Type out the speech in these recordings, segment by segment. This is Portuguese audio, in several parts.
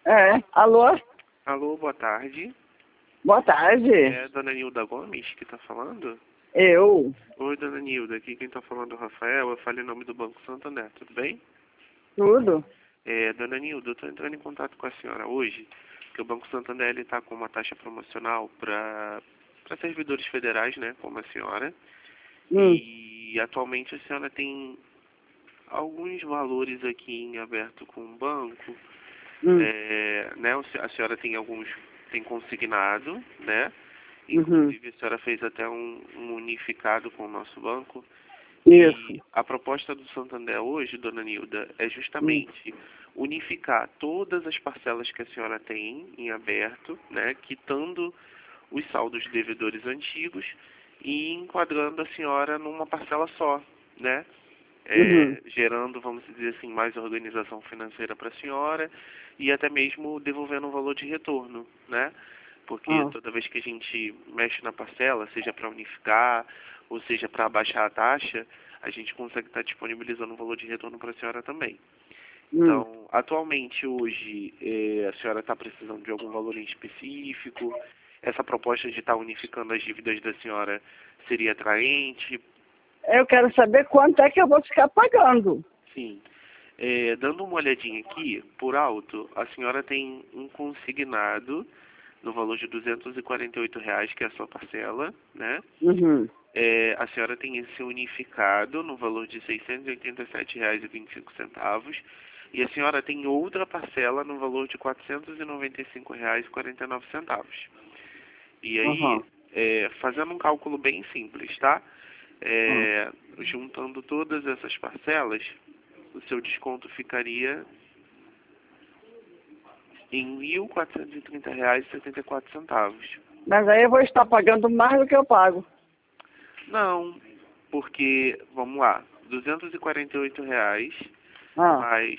É, alô? Alô, boa tarde. Boa tarde. É a dona Nilda Gomes que tá falando? Eu? Oi, dona Nilda, aqui quem tá falando é o Rafael, eu falo em nome do Banco Santander, tudo bem? Tudo? Dona Nilda, eu tô entrando em contato com a senhora hoje, porque o Banco Santander ele tá com uma taxa promocional para servidores federais, né, como a senhora, Hum, e atualmente a senhora tem alguns valores aqui em aberto com o banco, hum, né, a senhora tem tem consignado, né? uhum, Inclusive, a senhora fez até um unificado com o nosso banco. isso. E a proposta do Santander hoje, dona Nilda, é Hum, justamente unificar todas as parcelas que a senhora tem em aberto, né, quitando os saldos devedores antigos e enquadrando a senhora numa parcela só, né? uhum, Gerando, vamos dizer assim, mais organização financeira para a senhora e até mesmo devolvendo um valor de retorno, né? Porque ah, toda vez que a gente mexe na parcela, seja para unificar ou seja para abaixar a taxa, a gente consegue estar disponibilizando um valor de retorno para a senhora também. hum. Então, atualmente, hoje, a senhora está precisando de algum valor em específico? Essa proposta de estar unificando as dívidas da senhora seria atraente? Eu quero saber quanto é que eu vou ficar pagando. Sim. Dando uma olhadinha aqui, por alto, a senhora tem um consignado no valor de R$ 248, que é a sua parcela, né? Uhum, A senhora tem esse unificado no valor de R$ 687,25 e a senhora tem outra parcela no valor de R$ 495,49. E aí, uhum, fazendo um cálculo bem simples, tá? uhum. Juntando todas essas parcelas, o seu desconto ficaria em R$ 1.430,74. Mas aí eu vou estar pagando mais do que eu pago. Não, porque, vamos lá, R$ 248 Ah, mais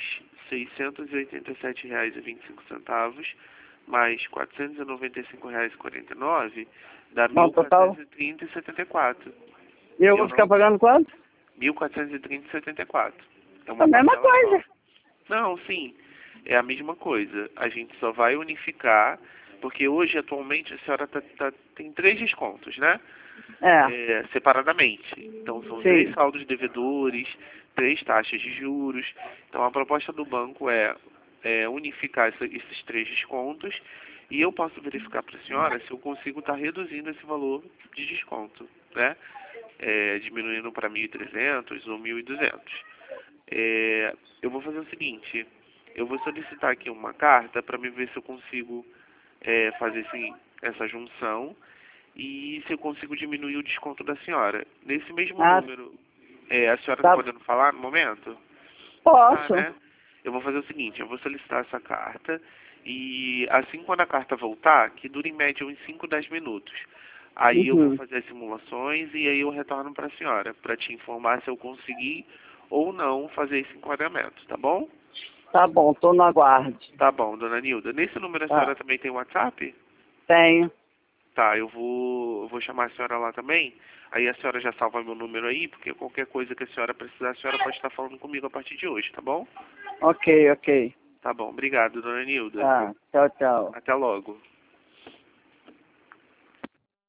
R$ 687,25 mais R$ 495,49 dá não, total. 1.430,74. E eu vou Eu ficar não, pagando quanto? 1.430,74. É A uma mesma parcela só. coisa. Não, sim, é a mesma coisa. A gente só vai unificar, porque hoje, atualmente, a senhora tem três descontos, né? É, Separadamente. Então, são três sim. saldos devedores, três taxas de juros. Então, a proposta do banco é unificar esses três descontos e eu posso verificar para a senhora se eu consigo estar reduzindo esse valor de desconto, né? Diminuindo para 1.300 ou 1.200. Eu vou fazer o seguinte, eu vou solicitar aqui uma carta para me ver se eu consigo fazer essa junção e se eu consigo diminuir o desconto da senhora. Nesse mesmo Ah, número, a senhora está tá. podendo falar no momento? Tá, Posso. né? Eu vou fazer o seguinte, eu vou solicitar essa carta e assim quando a carta voltar, que dura em média uns 5, 10 minutos, aí eu vou Uhum. fazer as simulações e aí eu retorno para a senhora, para te informar se eu consegui ou não fazer esse enquadramento, tá bom? Tá bom, tô no aguardo. Tá bom, dona Nilda. Nesse número a Tá. senhora também tem WhatsApp? Tenho. Tá, eu vou chamar a senhora lá também. Aí a senhora já salva meu número aí, porque qualquer coisa que a senhora precisar, a senhora pode estar falando comigo a partir de hoje, tá bom? Ok, ok. Tá bom, obrigado, dona Nilda. Tá. Tchau, tchau. Até logo.